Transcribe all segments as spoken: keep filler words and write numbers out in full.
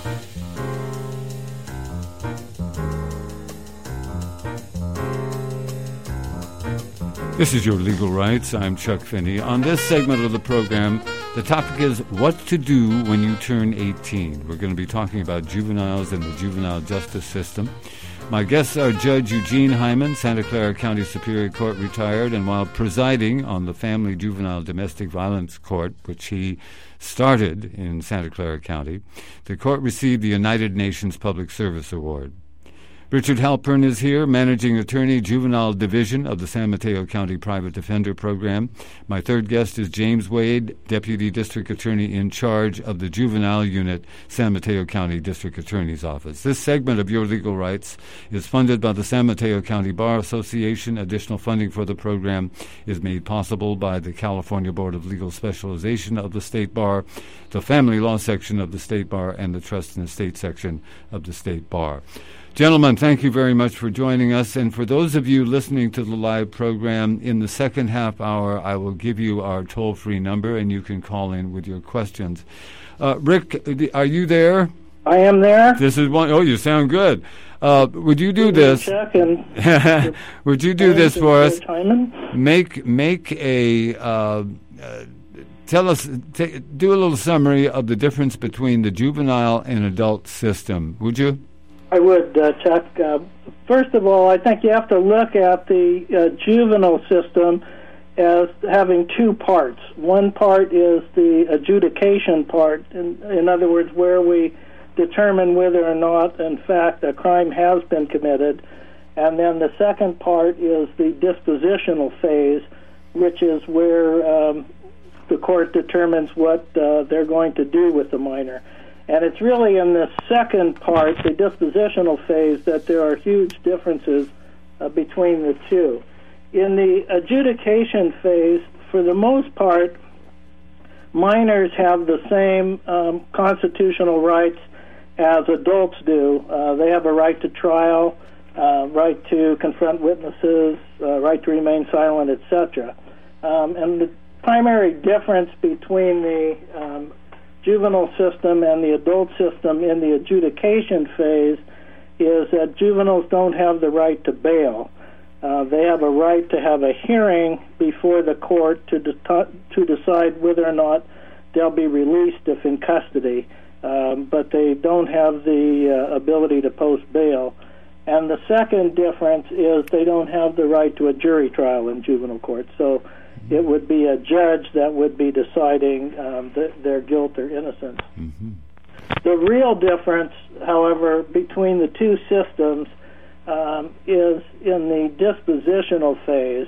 This is Your Legal Rights. I'm Chuck Finney. On this segment of the program, the topic is what to do when you turn eighteen. We're going to be talking about juveniles and the juvenile justice system. My guests are Judge Eugene Hyman, Santa Clara County Superior Court retired, and while presiding on the Family Juvenile Domestic Violence Court, which he started in Santa Clara County, the court received the United Nations Public Service Award. Richard Halpern is here, Managing Attorney, Juvenile Division of the San Mateo County Private Defender Program. My third guest is James Wade, Deputy District Attorney in charge of the Juvenile Unit, San Mateo County District Attorney's Office. This segment of Your Legal Rights is funded by the San Mateo County Bar Association. Additional funding for the program is made possible by the California Board of Legal Specialization of the State Bar, the Family Law Section of the State Bar, and the Trust and Estate Section of the State Bar. Gentlemen, thank you very much for joining us. And for those of you listening to the live program, in the second half hour, I will give you our toll-free number, and you can call in with your questions. Uh, Rick, are you there? I am there. This is one. Oh, you sound good. Uh, would you do this? Would you do this for us? Make make a uh, uh, tell us. T- do a little summary of the difference between the juvenile and adult system. Would you? I would, uh, Chuck. Uh, first of all, I think you have to look at the uh, juvenile system as having two parts. One part is the adjudication part, in, in other words, where we determine whether or not, in fact, a crime has been committed. And then the second part is the dispositional phase, which is where um, the court determines what uh, they're going to do with the minor. And it's really in the second part, the dispositional phase, that there are huge differences uh, between the two. In the adjudication phase, for the most part, minors have the same um, constitutional rights as adults do. Uh, they have a right to trial, uh, right to confront witnesses, uh, right to remain silent, et cetera. Um, and the primary difference between the um, juvenile system and the adult system in the adjudication phase is that juveniles don't have the right to bail. Uh, they have a right to have a hearing before the court to de- to decide whether or not they'll be released if in custody, um, but they don't have the uh, ability to post bail. And the second difference is they don't have the right to a jury trial in juvenile court. So it would be a judge that would be deciding um, th- their guilt or innocence. Mm-hmm. The real difference, however, between the two systems um, is in the dispositional phase.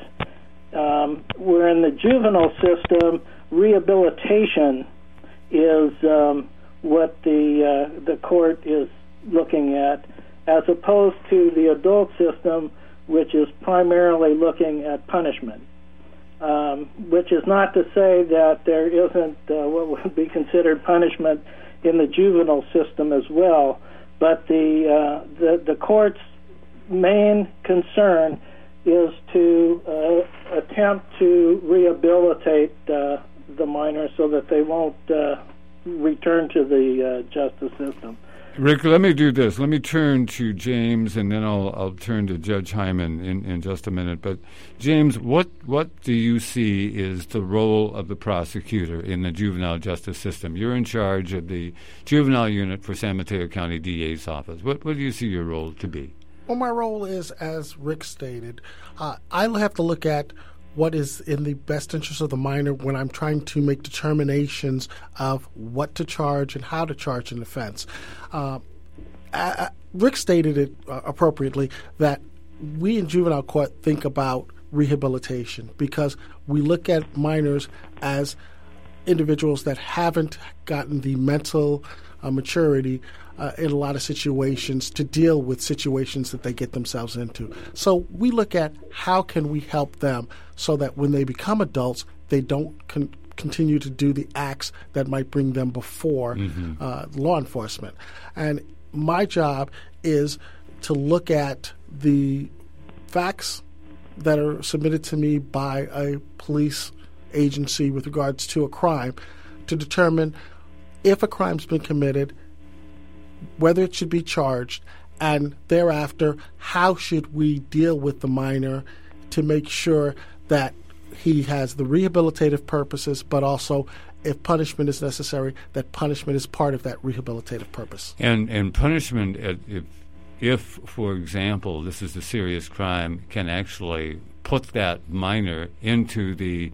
Um, where in the juvenile system, rehabilitation is um, what the uh, the court is looking at, as opposed to the adult system, which is primarily looking at punishment. Um, which is not to say that there isn't uh, what would be considered punishment in the juvenile system as well, but the uh, the, the court's main concern is to uh, attempt to rehabilitate uh, the minor so that they won't uh, return to the uh, justice system. Rick, let me do this. Let me turn to James, and then I'll I'll turn to Judge Hyman in, in just a minute. But, James, what, what do you see is the role of the prosecutor in the juvenile justice system? You're in charge of the juvenile unit for San Mateo County D A's office. What, what do you see your role to be? Well, my role is, as Rick stated, uh, I'll have to look at what is in the best interest of the minor when I'm trying to make determinations of what to charge and how to charge an offense. Uh, uh, Rick stated it uh, appropriately that we in juvenile court think about rehabilitation because we look at minors as individuals that haven't gotten the mental uh, maturity Uh, in a lot of situations to deal with situations that they get themselves into. So we look at how can we help them so that when they become adults, they don't con- continue to do the acts that might bring them before mm-hmm. uh, law enforcement. And my job is to look at the facts that are submitted to me by a police agency with regards to a crime to determine if a crime's been committed, whether it should be charged, and thereafter, how should we deal with the minor to make sure that he has the rehabilitative purposes, but also, if punishment is necessary, that punishment is part of that rehabilitative purpose. And and punishment, if, if for example, this is a serious crime, can actually put that minor into the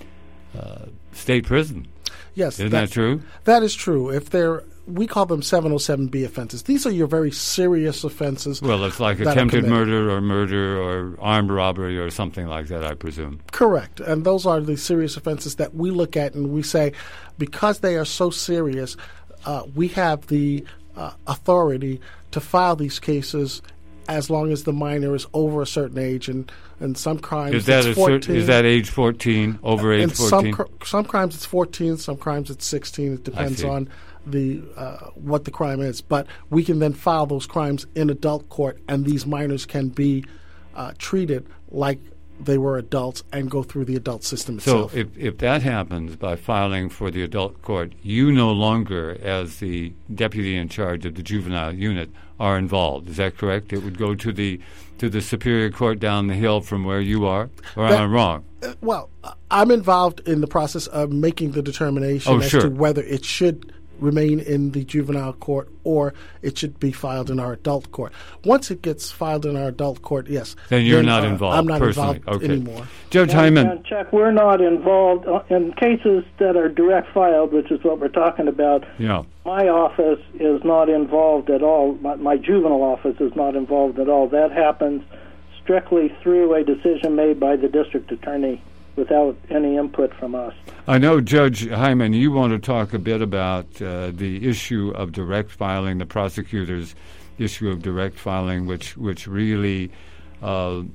uh, state prison. Yes. Isn't that true? That is true. If they're, we call them seven oh seven B offenses. These are your very serious offenses. Well, it's like attempted murder or murder or armed robbery or something like that, I presume. Correct. And those are the serious offenses that we look at and we say, because they are so serious, uh, we have the uh, authority to file these cases as long as the minor is over a certain age, and, and some crimes is that it's a fourteen. Cert- is that age fourteen, over age and fourteen? Some, cr- some crimes it's fourteen, some crimes it's sixteen. It depends on the uh, what the crime is. But we can then file those crimes in adult court, and these minors can be uh, treated like they were adults and go through the adult system itself. So if, if that happens by filing for the adult court, you no longer, as the deputy in charge of the juvenile unit, are involved. Is that correct? It would go to the to the Superior Court down the hill from where you are? Or that, am I wrong? Uh, well, I'm involved in the process of making the determination oh, as sure. to whether it should remain in the juvenile court or it should be filed in our adult court. Once it gets filed in our adult court, yes. Then you're then, not uh, involved I'm not personally. involved okay. anymore. Judge and, Hyman. And Chuck, we're not involved in cases that are direct filed, which is what we're talking about. Yeah. My office is not involved at all. My, my juvenile office is not involved at all. That happens strictly through a decision made by the district attorney without any input from us. I know, Judge Hyman, you want to talk a bit about uh, the issue of direct filing, the prosecutor's issue of direct filing, which which really uh,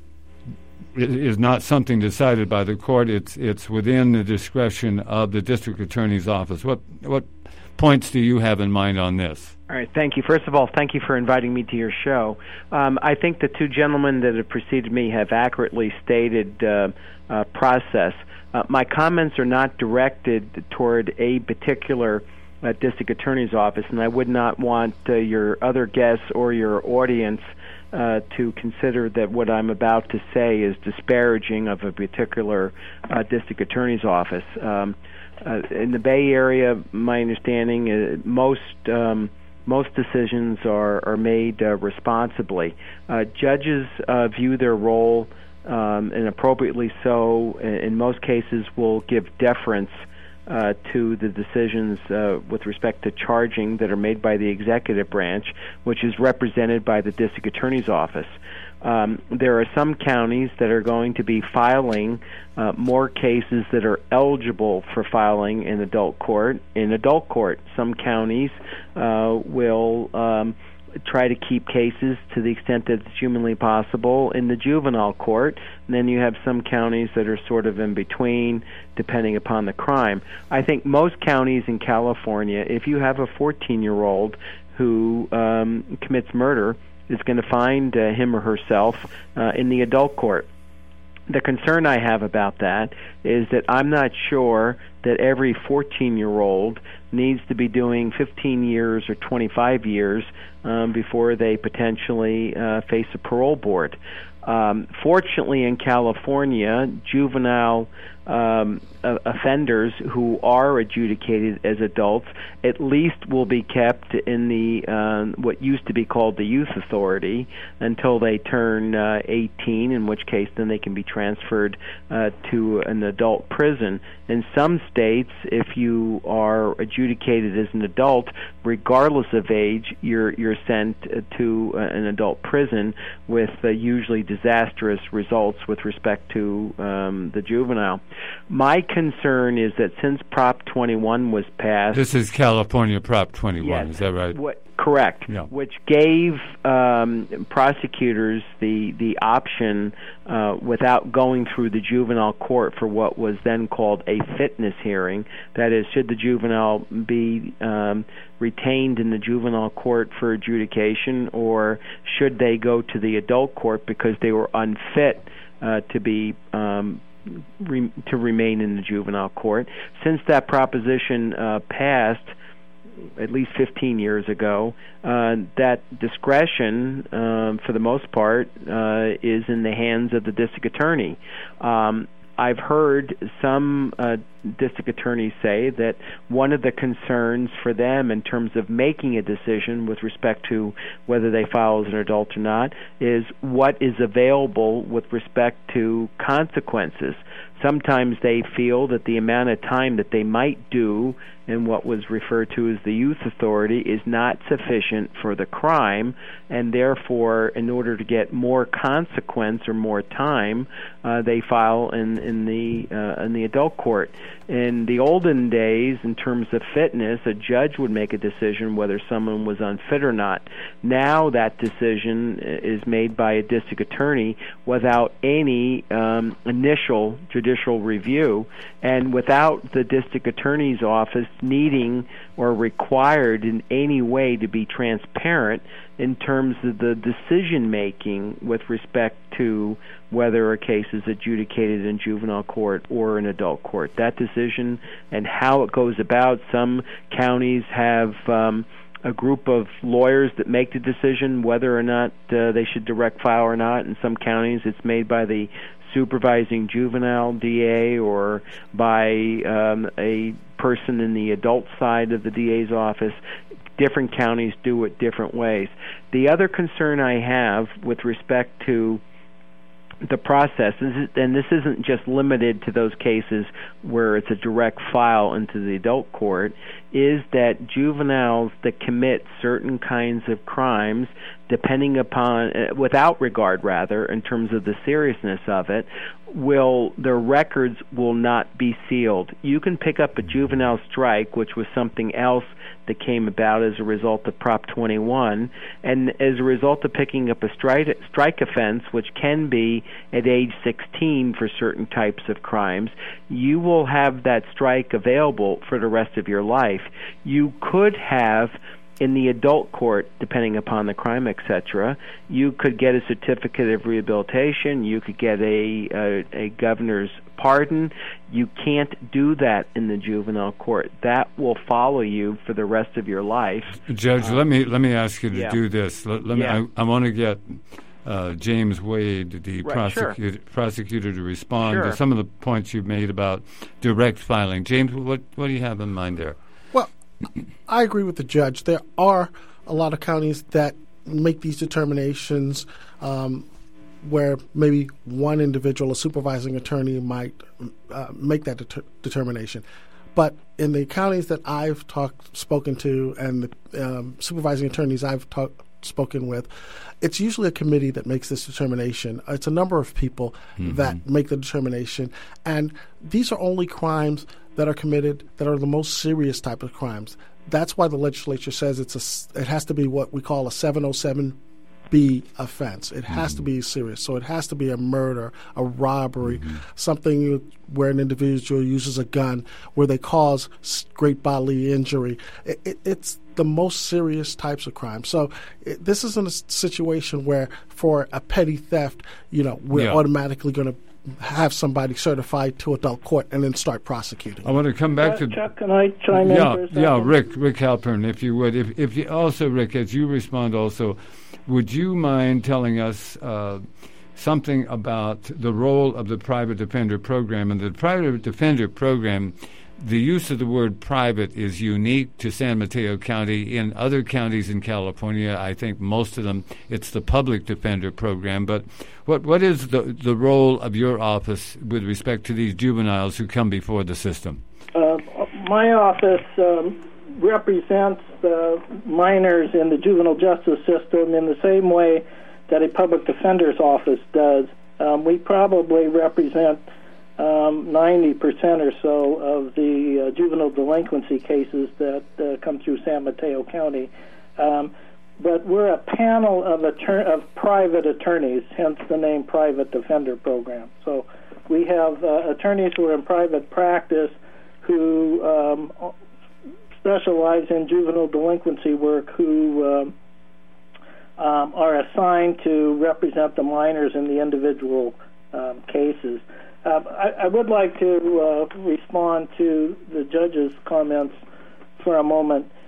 is not something decided by the court. It's it's within the discretion of the district attorney's office. What what points do you have in mind on this? All right, thank you. First of all, thank you for inviting me to your show. Um, I think the two gentlemen that have preceded me have accurately stated uh, uh, process. Uh, my comments are not directed toward a particular uh, district attorney's office, and I would not want uh, your other guests or your audience uh, to consider that what I'm about to say is disparaging of a particular uh, district attorney's office. Um, uh, in the Bay Area, my understanding is most um, most decisions are, are made uh, responsibly. Uh, judges uh, view their role, um, and appropriately so, in, in most cases will give deference uh, to the decisions uh, with respect to charging that are made by the executive branch, which is represented by the district attorney's office. Um, there are some counties that are going to be filing uh, more cases that are eligible for filing in adult court. In adult court, some counties uh, will um, try to keep cases to the extent that it's humanly possible in the juvenile court. And then you have some counties that are sort of in between, depending upon the crime. I think most counties in California, if you have a fourteen-year-old who um, commits murder, is going to find uh, him or herself uh, in the adult court. The concern I have about that is that I'm not sure that every fourteen-year-old needs to be doing fifteen years or twenty-five years um, before they potentially uh, face a parole board. Um, fortunately, in California, juvenile um, uh, offenders who are adjudicated as adults at least will be kept in the uh, what used to be called the youth authority until they turn uh, eighteen, in which case then they can be transferred uh, to an adult prison. In some states, if you are adjudicated as an adult, regardless of age, you're you're sent to uh, an adult prison with uh, usually disastrous results with respect to um, the juvenile. My concern is that since Prop twenty-one was passed... This is California Prop twenty-one, yes, is that right? What, correct. Yeah. Which gave um, prosecutors the the option, uh, without going through the juvenile court for what was then called a fitness hearing, that is, should the juvenile be um, retained in the juvenile court for adjudication, or should they go to the adult court because they were unfit uh, to be um, Re- to remain in the juvenile court. Since that proposition uh, passed, at least fifteen years ago, uh, that discretion, um, for the most part, uh, is in the hands of the district attorney. Um, I've heard some uh, district attorneys say that one of the concerns for them in terms of making a decision with respect to whether they file as an adult or not is what is available with respect to consequences. Sometimes they feel that the amount of time that they might do in what was referred to as the youth authority is not sufficient for the crime, and therefore, in order to get more consequence or more time, uh, they file in in the uh, in the adult court. In the olden days, in terms of fitness, a judge would make a decision whether someone was unfit or not. Now that decision is made by a district attorney without any um, initial judicial review, and without the district attorney's office needing or required in any way to be transparent in terms of the decision making with respect to whether a case is adjudicated in juvenile court or in adult court. That decision and how it goes about, some counties have um, a group of lawyers that make the decision whether or not uh, they should direct file or not. In some counties it's made by the supervising juvenile D A or by um, a person in the adult side of the D A's office. Different counties do it different ways. The other concern I have with respect to the process, is, and this isn't just limited to those cases where it's a direct file into the adult court, is that juveniles that commit certain kinds of crimes, depending upon, uh, without regard rather, in terms of the seriousness of it, will their records will not be sealed. You can pick up a juvenile strike, which was something else that came about as a result of Prop twenty-one, and as a result of picking up a strike, strike offense, which can be at age sixteen for certain types of crimes, you will have that strike available for the rest of your life. You could have, in the adult court, depending upon the crime, et cetera, you could get a certificate of rehabilitation, you could get a, a, a governor's pardon. You can't do that in the juvenile court. That will follow you for the rest of your life. Judge, um, let me let me ask you to yeah. do this. Let, let yeah. me. I, I want to get uh, James Wade, the right, prosecutor, sure. prosecutor, to respond sure. to some of the points you made about direct filing. James, what what do you have in mind there? Well, I agree with the judge. There are a lot of counties that make these determinations um, where maybe one individual, a supervising attorney, might uh, make that det- determination. But in the counties that I've talked, spoken to, and the um, supervising attorneys I've talked, spoken with, it's usually a committee that makes this determination. It's a number of people mm-hmm. that make the determination, and these are only crimes that are committed that are the most serious type of crimes. That's why the legislature says it's a, it has to be what we call a seven oh seven B offense. It has mm-hmm. to be serious. So it has to be a murder, a robbery, mm-hmm. something where an individual uses a gun, where they cause great bodily injury. It, it, it's the most serious types of crime. So it, this isn't a situation where for a petty theft, you know, we're yeah. automatically going to have somebody certified to adult court and then start prosecuting. I want to come back uh, to Chuck. Can I chime yeah, in for a second? Yeah, Rick, Rick Halpern, if you would. If, if you also, Rick, as you respond, also, would you mind telling us uh, something about the role of the private defender program? And the private defender program, the use of the word private is unique to San Mateo County. In other counties in California, I think most of them, it's the public defender program. But what what is the, the role of your office with respect to these juveniles who come before the system? Uh, my office um, represents the minors in the juvenile justice system in the same way that a public defender's office does. Um, we probably represent Um, ninety percent or so of the uh, juvenile delinquency cases that uh, come through San Mateo County. Um, but we're a panel of, attor- of private attorneys, hence the name Private Defender Program. So we have uh, attorneys who are in private practice who um, specialize in juvenile delinquency work who um, um, are assigned to represent the minors in the individual um, cases. Uh, I, I would like to uh, respond to the judge's comments for a moment.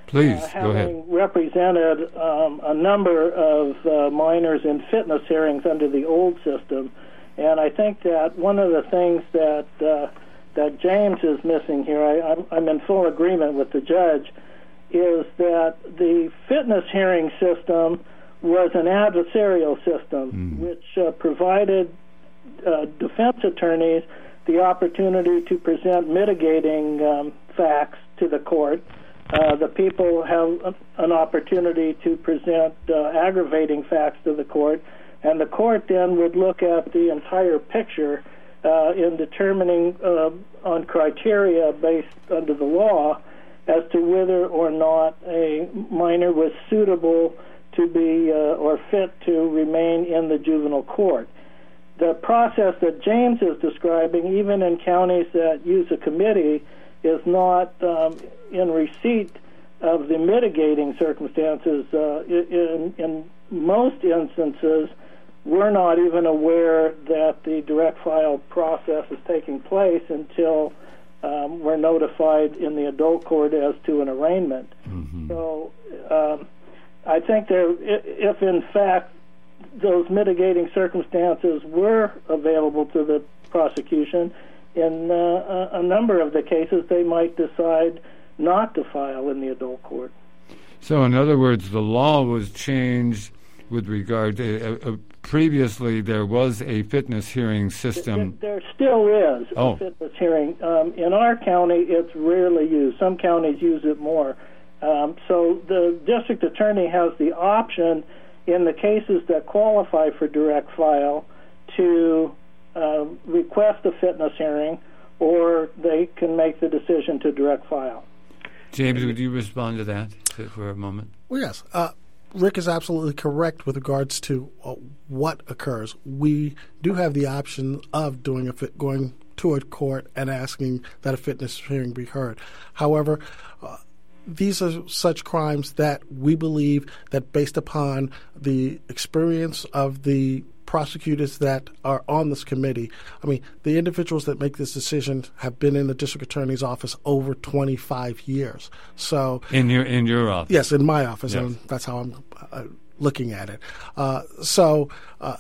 Please, uh, go ahead. Having represented um, a number of uh, minors in fitness hearings under the old system, and I think that one of the things that uh, that James is missing here, I, I'm, I'm in full agreement with the judge, is that the fitness hearing system was an adversarial system, mm. which uh, provided uh, defense attorneys the opportunity to present mitigating um, facts to the court. Uh, the people have an opportunity to present uh, aggravating facts to the court, and the court then would look at the entire picture uh, in determining uh, on criteria based under the law as to whether or not a minor was suitable to be uh, or fit to remain in the juvenile court. The process that James is describing, even in counties that use a committee, is not um, in receipt of the mitigating circumstances. Uh, in, in most instances, we're not even aware that the direct file process is taking place until um, we're notified in the adult court as to an arraignment. Mm-hmm. So um, I think there, if in fact those mitigating circumstances were available to the prosecution, in uh, a number of the cases, they might decide not to file in the adult court. So, in other words, the law was changed with regard to uh, uh, previously there was a fitness hearing system. There, there still is oh. a fitness hearing. Um, in our county, it's rarely used. Some counties use it more. Um, so the district attorney has the option in the cases that qualify for direct file to Uh, request a fitness hearing, or they can make the decision to direct file. James, would you respond to that for a moment? Well, yes. Uh, Rick is absolutely correct with regards to uh, what occurs. We do have the option of doing a fit, going to a court and asking that a fitness hearing be heard. However, uh, these are such crimes that we believe that based upon the experience of the prosecutors that are on this committee, I mean, the individuals that make this decision have been in the district attorney's office over twenty-five years. So in your in your office, yes, in my office, yes. And that's how I'm uh, looking at it. Uh, so uh,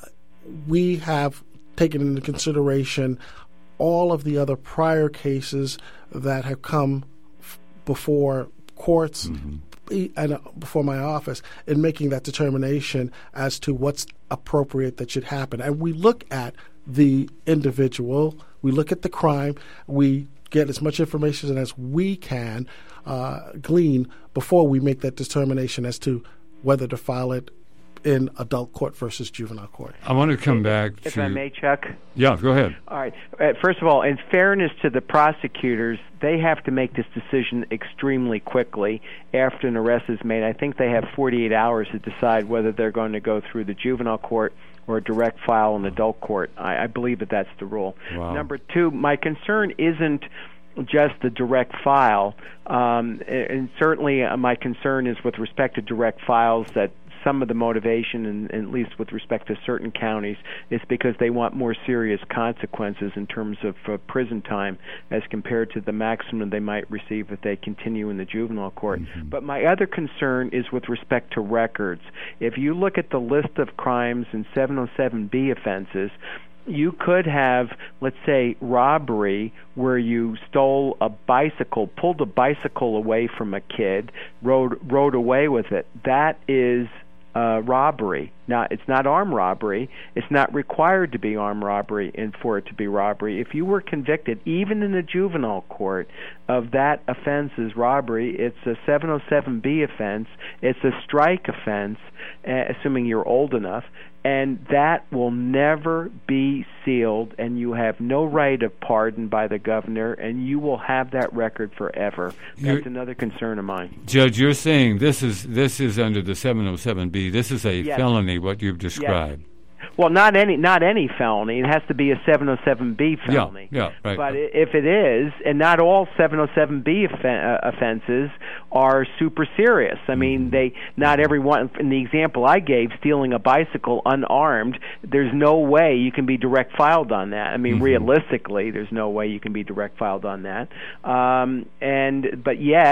we have taken into consideration all of the other prior cases that have come f- before courts. Mm-hmm. And before my office in making that determination as to what's appropriate that should happen. And we look at the individual, we look at the crime, we get as much information as we can uh, glean before we make that determination as to whether to file it in adult court versus juvenile court. I want to come back if to... If I may, Chuck? Yeah, go ahead. All right. Uh, first of all, in fairness to the prosecutors, they have to make this decision extremely quickly after an arrest is made. I think they have forty-eight hours to decide whether they're going to go through the juvenile court or a direct file in adult court. I, I believe that that's the rule. Wow. Number two, my concern isn't just the direct file, um, and certainly uh, my concern is with respect to direct files that some of the motivation, and at least with respect to certain counties, is because they want more serious consequences in terms of uh, prison time as compared to the maximum they might receive if they continue in the juvenile court. Mm-hmm. But my other concern is with respect to records. If you look at the list of crimes in seven oh seven B offenses, you could have, let's say, robbery where you stole a bicycle, pulled a bicycle away from a kid, rode rode away with it. That is uh, robbery. Now, it's not armed robbery. It's not required to be armed robbery and for it to be robbery. If you were convicted, even in the juvenile court, of that offense as robbery, it's a seven oh seven B offense. It's a strike offense, uh, assuming you're old enough. And that will never be sealed, and you have no right of pardon by the governor, and you will have that record forever. That's you're, another concern of mine. Judge, you're saying this is this is under the seven oh seven B. This is a yes. felony, what you've described. Yes. Well, not any not any felony. It has to be a seven oh seven B felony. Yeah, yeah, right. But if it is, and not all seven oh seven B offen- uh, offenses are super serious. I mean, mm-hmm. they not every one. In the example I gave, stealing a bicycle unarmed, there's no way you can be direct filed on that. I mean, mm-hmm. realistically, there's no way you can be direct filed on that. Um, and but yet,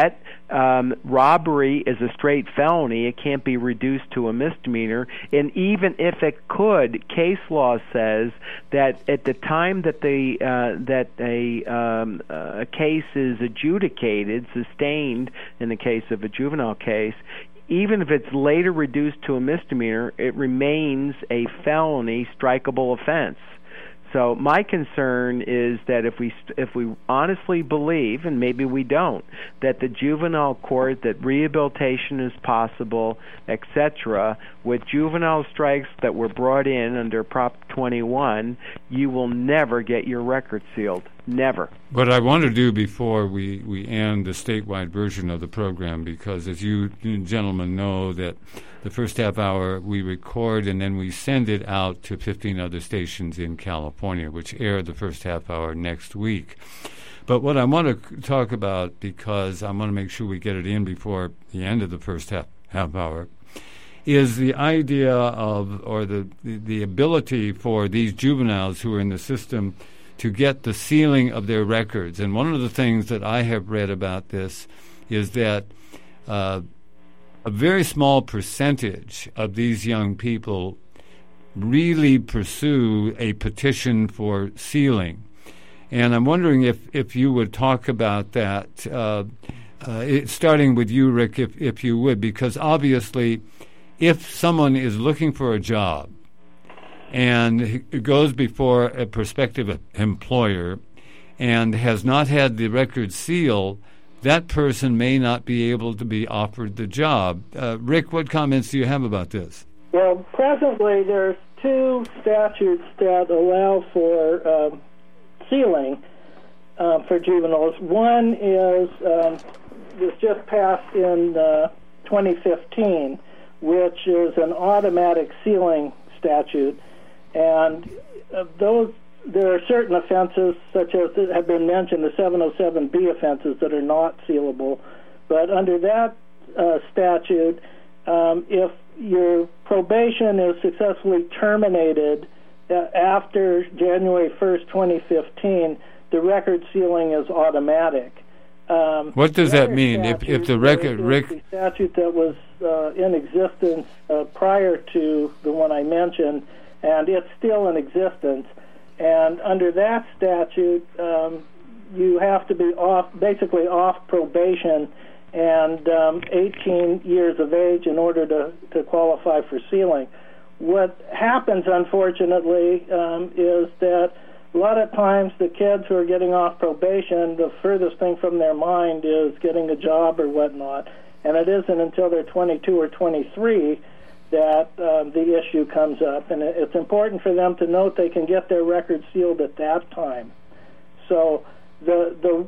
Um, robbery is a straight felony. It can't be reduced to a misdemeanor. And even if it could, case law says that at the time that the uh, that a, um, a case is adjudicated, sustained in the case of a juvenile case, even if it's later reduced to a misdemeanor, it remains a felony strikeable offense. So my concern is that if we if we honestly believe, and maybe we don't, that the juvenile court, that rehabilitation is possible, et cetera, with juvenile strikes that were brought in under Prop twenty-one, you will never get your record sealed. Never. What I want to do before we, we end the statewide version of the program, because as you gentlemen know, that the first half hour we record and then we send it out to fifteen other stations in California, which air the first half hour next week. But what I want to talk about, because I want to make sure we get it in before the end of the first half, half hour, is the idea of, or the, the, the ability for these juveniles who are in the system to get the sealing of their records. And one of the things that I have read about this is that uh, a very small percentage of these young people really pursue a petition for sealing. And I'm wondering if, if you would talk about that, uh, uh, it, starting with you, Rick, if, if you would, because obviously if someone is looking for a job and it goes before a prospective employer and has not had the record sealed, that person may not be able to be offered the job. Uh, Rick, what comments do you have about this? Well, presently there's two statutes that allow for um, sealing uh, for juveniles. One is um, was just passed in uh, twenty fifteen, which is an automatic sealing statute. And uh, those, there are certain offenses, such as have been mentioned, the seven oh seven B offenses, that are not sealable. But under that uh, statute, um, if your probation is successfully terminated uh, after January first, twenty fifteen, the record sealing is automatic. Um, what does that mean? If, if the record, Rick, the statute that was uh, in existence uh, prior to the one I mentioned, and it's still in existence. And under that statute, um, you have to be off, basically off probation and um, eighteen years of age in order to, to qualify for sealing. What happens, unfortunately, um, is that a lot of times the kids who are getting off probation, the furthest thing from their mind is getting a job or whatnot, and it isn't until they're twenty-two or twenty-three that um, the issue comes up, and it's important for them to note they can get their record sealed at that time. So the the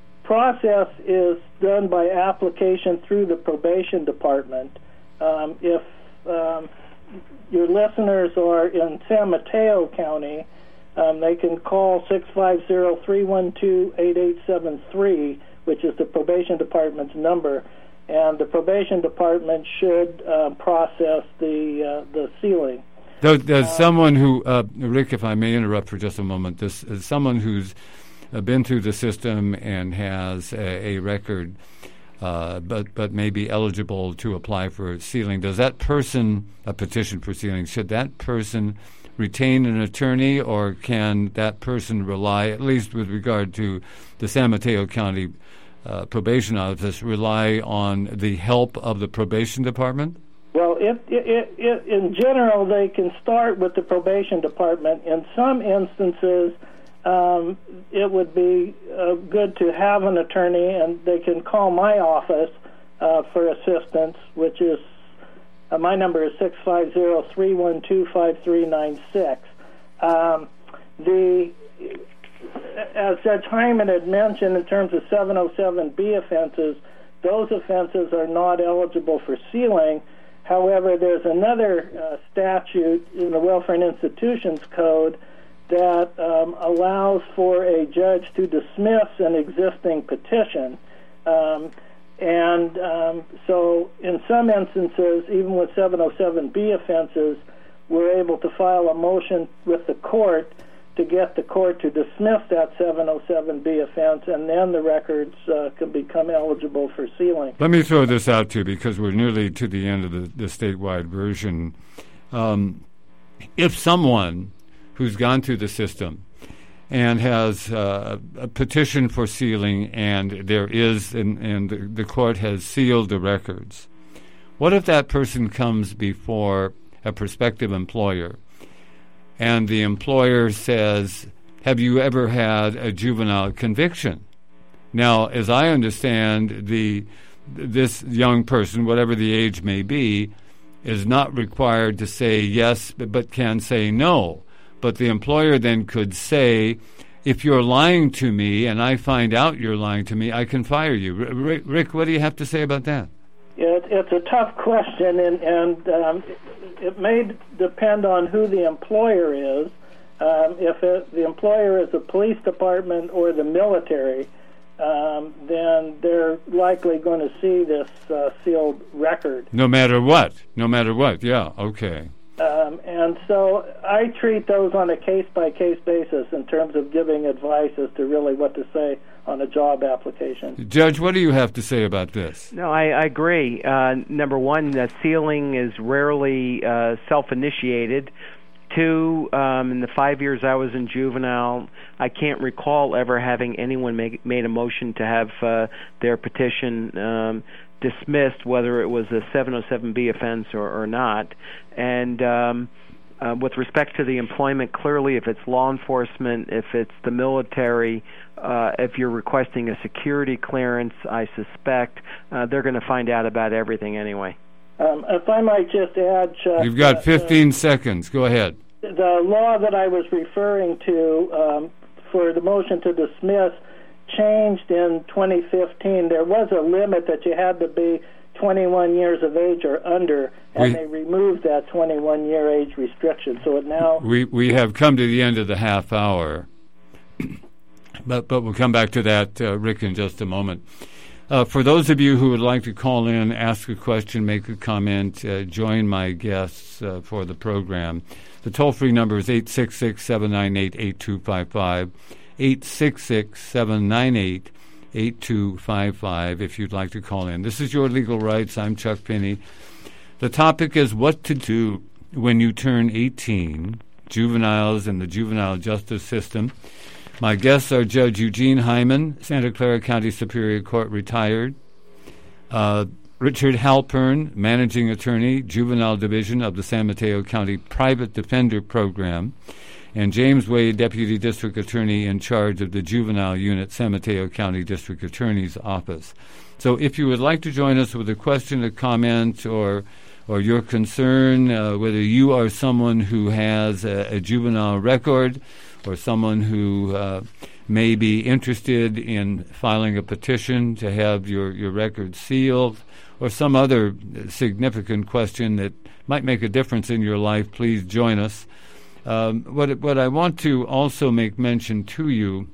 process is done by application through the probation department. Um, if um, your listeners are in San Mateo County, um, they can call six five zero, three one two, eight eight seven three, which is the probation department's number, and the probation department should uh, process the uh, the sealing. Does, does uh, someone who, uh, Rick, if I may interrupt for just a moment, this is someone who's uh, been through the system and has a, a record, uh, but but may be eligible to apply for sealing. Does that person, a petition for sealing, should that person retain an attorney, or can that person rely, at least with regard to the San Mateo County Uh, probation office, rely on the help of the probation department? Well, it, it, it, in general, they can start with the probation department. In some instances, um, it would be uh, good to have an attorney, and they can call my office uh, for assistance, which is, uh, my number is six five zero, three one two, five three nine six. Um, the As Judge Hyman had mentioned, in terms of seven oh seven B offenses, those offenses are not eligible for sealing. However, there's another uh, statute in the Welfare and Institutions Code that um, allows for a judge to dismiss an existing petition. Um, and um, so in some instances, even with seven oh seven B offenses, we're able to file a motion with the court to get the court to dismiss that seven oh seven B offense, and then the records uh, can become eligible for sealing. Let me throw this out to you because we're nearly to the end of the, the statewide version. Um, if someone who's gone through the system and has uh, a petition for sealing, and there is, and, and the court has sealed the records, what if that person comes before a prospective employer and the employer says, have you ever had a juvenile conviction? Now, as I understand, the this young person, whatever the age may be, is not required to say yes, but can say no. But the employer then could say, if you're lying to me and I find out you're lying to me, I can fire you. Rick, Rick, what do you have to say about that? It, it's a tough question, and, and um, it may depend on who the employer is. Um, if it, the employer is the police department or the military, um, then they're likely going to see this uh, sealed record. No matter what. No matter what. Yeah, okay. Um, and so I treat those on a case-by-case basis in terms of giving advice as to really what to say on a job application. Judge, what do you have to say about this? No, I, I agree. Uh, number one, that sealing is rarely uh, self-initiated. Two, um, in the five years I was in juvenile, I can't recall ever having anyone make, made a motion to have uh, their petition um, dismissed, whether it was a seven oh seven B offense or, or not. And um, uh, with respect to the employment, clearly if it's law enforcement, if it's the military, uh, if you're requesting a security clearance, I suspect uh, they're going to find out about everything anyway. Um, if I might just add, Chuck, you've got uh, fifteen uh, seconds. Go ahead. The law that I was referring to um, for the motion to dismiss changed in twenty fifteen. There was a limit that you had to be twenty-one years of age or under, and we, they removed that twenty-one year age restriction. So it now we we have come to the end of the half hour, but but we'll come back to that, uh, Rick, in just a moment. Uh, for those of you who would like to call in, ask a question, make a comment, uh, join my guests uh, for the program, the toll-free number is eight six six, seven nine eight, eight two five five, eight six six, seven nine eight, eight two five five if you'd like to call in. This is Your Legal Rights. I'm Chuck Finney. The topic is what to do when you turn eighteen, juveniles and the juvenile justice system. My guests are Judge Eugene Hyman, Santa Clara County Superior Court retired, uh, Richard Halpern, Managing Attorney, Juvenile Division of the San Mateo County Private Defender Program, and James Wade, Deputy District Attorney in charge of the Juvenile Unit, San Mateo County District Attorney's Office. So if you would like to join us with a question, a comment, or or your concern, uh, whether you are someone who has a, a juvenile record or someone who uh, may be interested in filing a petition to have your, your record sealed, or some other significant question that might make a difference in your life, please join us. Um, what, what I want to also make mention to you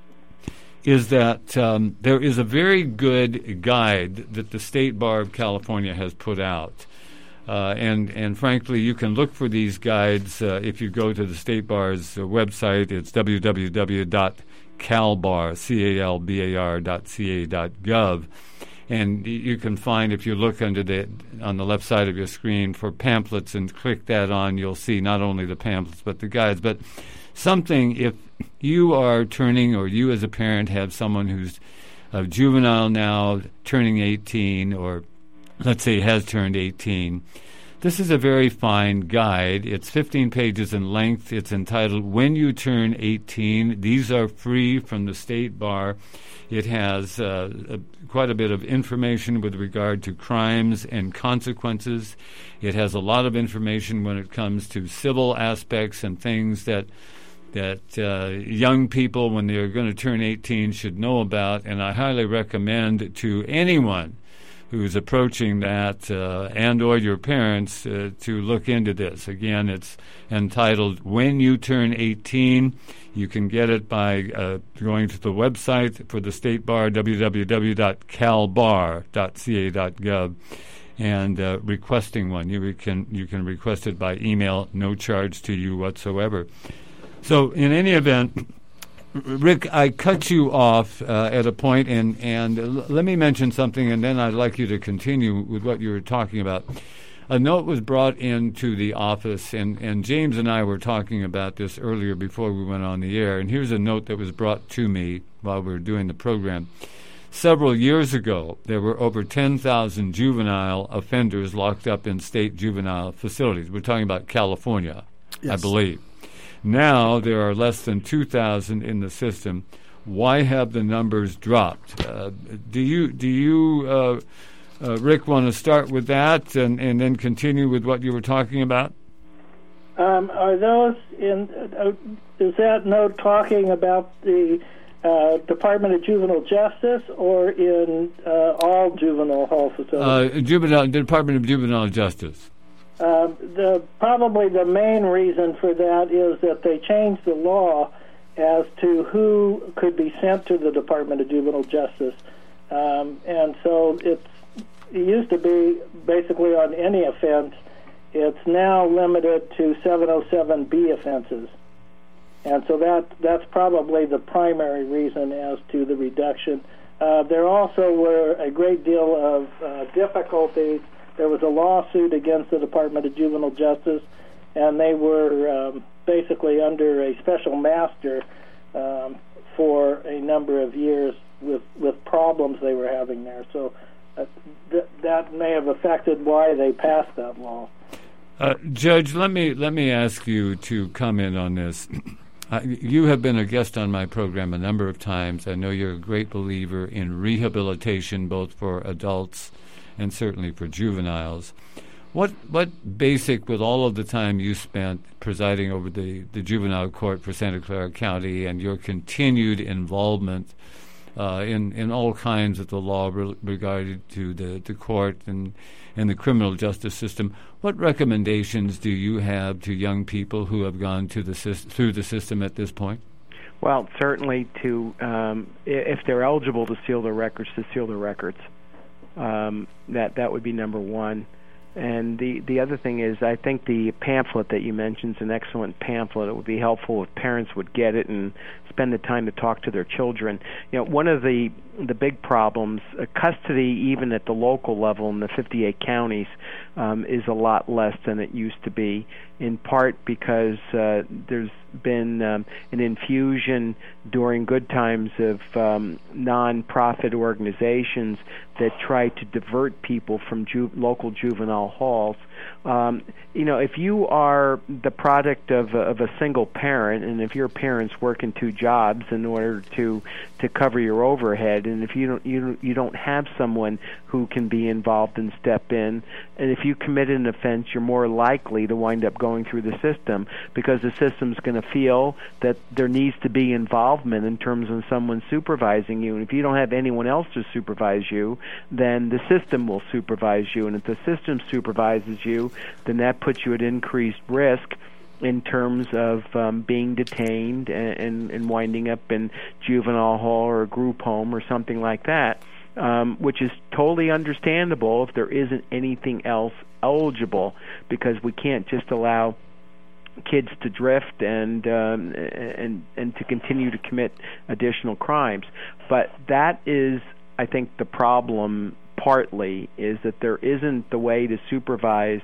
is that um, there is a very good guide that the State Bar of California has put out. Uh, and, and frankly, you can look for these guides uh, if you go to the State Bar's uh, website. It's w w w dot calbar, C A L B A R dot C A dot gov. And you can find, if you look under the on the left side of your screen for pamphlets and click that on, you'll see not only the pamphlets but the guides. But something, if you are turning, or you as a parent have someone who's a juvenile now turning eighteen, or let's say has turned eighteen, this is a very fine guide. It's fifteen pages in length. It's entitled When You Turn eighteen. These are free from the State Bar. It has uh, a, quite a bit of information with regard to crimes and consequences. It has a lot of information when it comes to civil aspects and things that that uh, young people, when they're going to turn eighteen, should know about. And I highly recommend to anyone who's approaching that, uh, and or your parents, uh, to look into this. Again, it's entitled When You Turn eighteen. You can get it by uh, going to the website for the State Bar, w w w dot calbar dot c a dot gov, and uh, requesting one. You can, you can request it by email, no charge to you whatsoever. So in any event, Rick, I cut you off uh, at a point, and, and l- let me mention something, and then I'd like you to continue with what you were talking about. A note was brought into the office, and, and James and I were talking about this earlier before we went on the air, and here's a note that was brought to me while we were doing the program. Several years ago, there were over ten thousand juvenile offenders locked up in state juvenile facilities. We're talking about California, yes. I believe. Now there are less than two thousand in the system. Why have the numbers dropped? Uh, do you, do you uh, uh, Rick, want to start with that and, and then continue with what you were talking about? Um, are those in? Uh, is that note talking about the Uh, Department of Juvenile Justice, or in uh, all juvenile hall facilities? Uh, juvenile, Department of Juvenile Justice. Uh, the probably the main reason for that is that they changed the law as to who could be sent to the Department of Juvenile Justice, um, and so it's it used to be basically on any offense. It's now limited to seven oh seven B offenses. And so that that's probably the primary reason as to the reduction. Uh, there also were a great deal of uh, difficulties. There was a lawsuit against the Department of Juvenile Justice, and they were um, basically under a special master um, for a number of years with, with problems they were having there. So uh, th- that may have affected why they passed that law. Uh, Judge, let me let me ask you to comment on this. Uh, you have been a guest on my program a number of times. I know you're a great believer in rehabilitation, both for adults and certainly for juveniles. What what basic, with all of the time you spent presiding over the, the juvenile court for Santa Clara County and your continued involvement uh, in, in all kinds of the law re- regarding to the, the court and, and the criminal justice system, what recommendations do you have to young people who have gone to the syst- through the system at this point? Well, certainly to, um, if they're eligible to seal their records, to seal their records. Um, that that would be number one. And the, the other thing is, I think the pamphlet that you mentioned is an excellent pamphlet. It would be helpful if parents would get it and spend the time to talk to their children. You know, one of the the big problems, uh, custody even at the local level in the fifty-eight counties um, is a lot less than it used to be, in part because uh, there's been um, an infusion during good times of um, non-profit organizations that try to divert people from ju- local juvenile halls. Um, you know, if you are the product of, of a single parent, and if your parents work in two jobs in order to to cover your overhead, and if you don't you you don't have someone who can be involved and step in, and if you commit an offense, you're more likely to wind up going through the system because the system's going to feel that there needs to be involvement in terms of someone supervising you. And if you don't have anyone else to supervise you, then the system will supervise you. And if the system supervises you, then that puts you at increased risk in terms of um, being detained and, and, and winding up in juvenile hall or a group home or something like that, um, which is totally understandable if there isn't anything else eligible, because we can't just allow kids to drift and um, and and to continue to commit additional crimes. But that is, I think, the problem partly, is that there isn't the way to supervise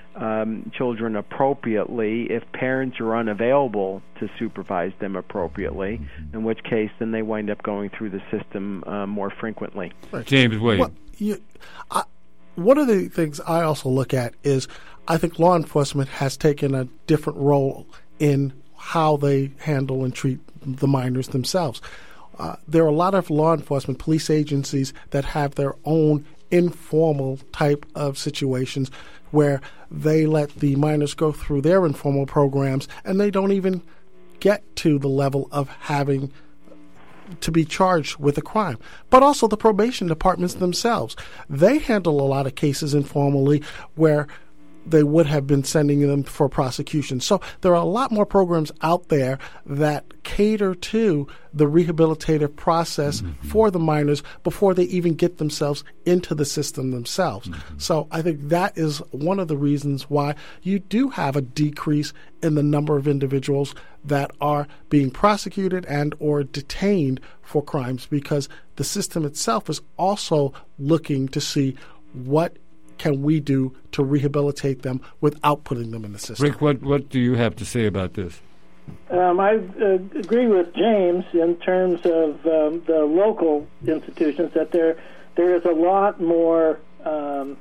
um, children appropriately if parents are unavailable to supervise them appropriately, in which case then they wind up going through the system uh, more frequently. Right. James Wade. Well, you, I, one of the things I also look at is I think law enforcement has taken a different role in how they handle and treat the minors themselves. Uh, there are a lot of law enforcement police agencies that have their own informal type of situations where they let the minors go through their informal programs, and they don't even get to the level of having to be charged with a crime. But also the probation departments themselves. They handle a lot of cases informally where they would have been sending them for prosecution. So there are a lot more programs out there that cater to the rehabilitative process mm-hmm. for the minors before they even get themselves into the system themselves. Mm-hmm. So I think that is one of the reasons why you do have a decrease in the number of individuals that are being prosecuted and or detained for crimes, because the system itself is also looking to see what can we do to rehabilitate them without putting them in the system. Rick, what, what do you have to say about this? Um, I uh, agree with James in terms of um, the local institutions, that there there is a lot more um,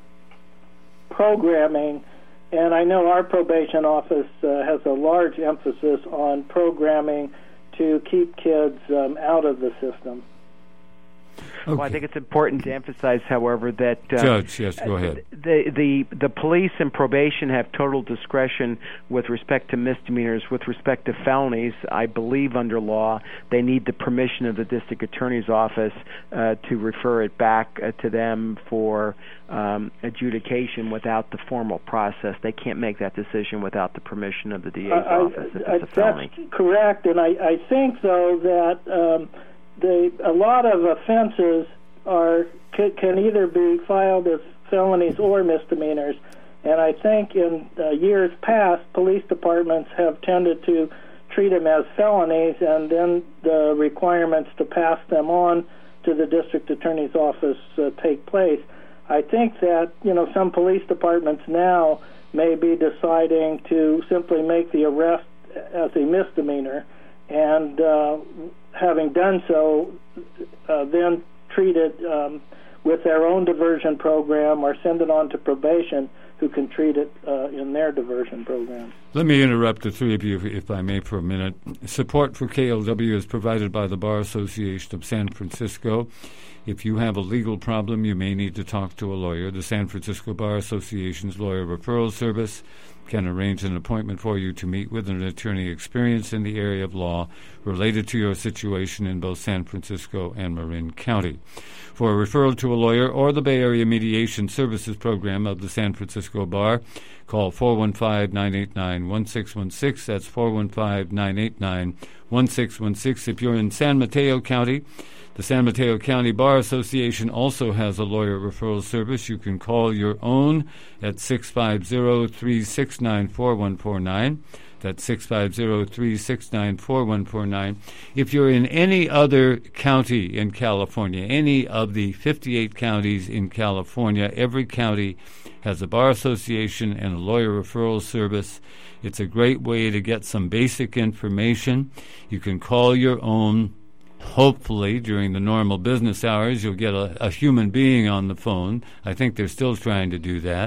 programming, and I know our probation office uh, has a large emphasis on programming to keep kids um, out of the system. Okay. Well, I think it's important to emphasize, however, that uh, Judge, yes, go ahead. The, the the police and probation have total discretion with respect to misdemeanors. With respect to felonies, I believe under law they need the permission of the district attorney's office uh, to refer it back uh, to them for um, adjudication without the formal process. They can't make that decision without the permission of the D A's uh, office if I, it's a felony. That's correct, and I, I think, though, that um, The, a lot of offenses are can, can either be filed as felonies or misdemeanors, and I think in uh, years past, police departments have tended to treat them as felonies, and then the requirements to pass them on to the district attorney's office uh, take place. I think that, you know, some police departments now may be deciding to simply make the arrest as a misdemeanor, and uh, having done so, uh, then treat it um, with their own diversion program or send it on to probation, who can treat it uh, in their diversion program. Let me interrupt the three of you, if, if I may, for a minute. Support for K L W is provided by the Bar Association of San Francisco. If you have a legal problem, you may need to talk to a lawyer. The San Francisco Bar Association's Lawyer Referral Service can arrange an appointment for you to meet with an attorney experienced in the area of law related to your situation in both San Francisco and Marin County. For a referral to a lawyer or the Bay Area Mediation Services Program of the San Francisco Bar, call four one five, nine eight nine, one six one six. That's four one five, nine eight nine, one six one six. If you're in San Mateo County, the San Mateo County Bar Association also has a lawyer referral service. You can call your own at six five zero, three six nine, four one four nine. That's six five zero, three six nine, four one four nine. If you're in any other county in California, any of the fifty-eight counties in California, every county has a bar association and a lawyer referral service. It's a great way to get some basic information. You can call your own. Hopefully, during the normal business hours, you'll get a, a human being on the phone. I think they're still trying to do that.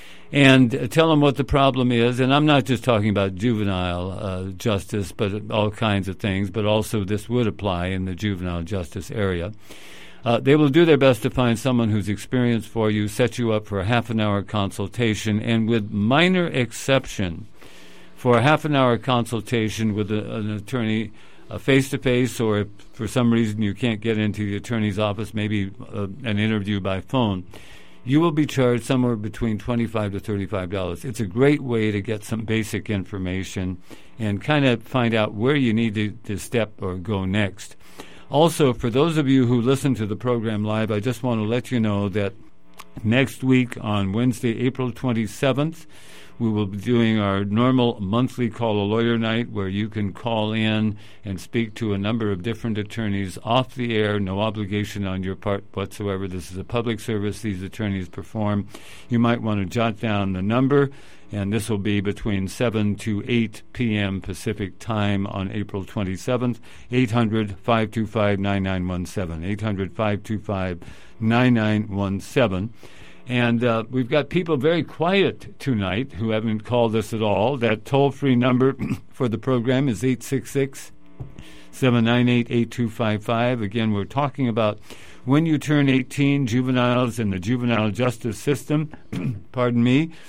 And uh, tell them what the problem is. And I'm not just talking about juvenile uh, justice, but all kinds of things, but also this would apply in the juvenile justice area. Uh, they will do their best to find someone who's experienced for you, set you up for a half an hour consultation, and with minor exception, for a half an hour consultation with a, an attorney, Uh, face-to-face, or if for some reason you can't get into the attorney's office, maybe uh, an interview by phone, you will be charged somewhere between twenty-five dollars to thirty-five dollars. It's a great way to get some basic information and kind of find out where you need to, to step or go next. Also, for those of you who listen to the program live, I just want to let you know that next week on Wednesday, April twenty-seventh, we will be doing our normal monthly Call a Lawyer night, where you can call in and speak to a number of different attorneys off the air, no obligation on your part whatsoever. This is a public service these attorneys perform. You might want to jot down the number, and this will be between seven to eight p.m. Pacific time on April twenty-seventh, eight hundred, five two five, nine nine one seven, eight hundred, five two five, nine nine one seven. And uh, we've got people very quiet tonight who haven't called us at all. That toll-free number for the program is eight six six, seven nine eight, eight two five five. Again, we're talking about when you turn eighteen, juveniles in the juvenile justice system, pardon me.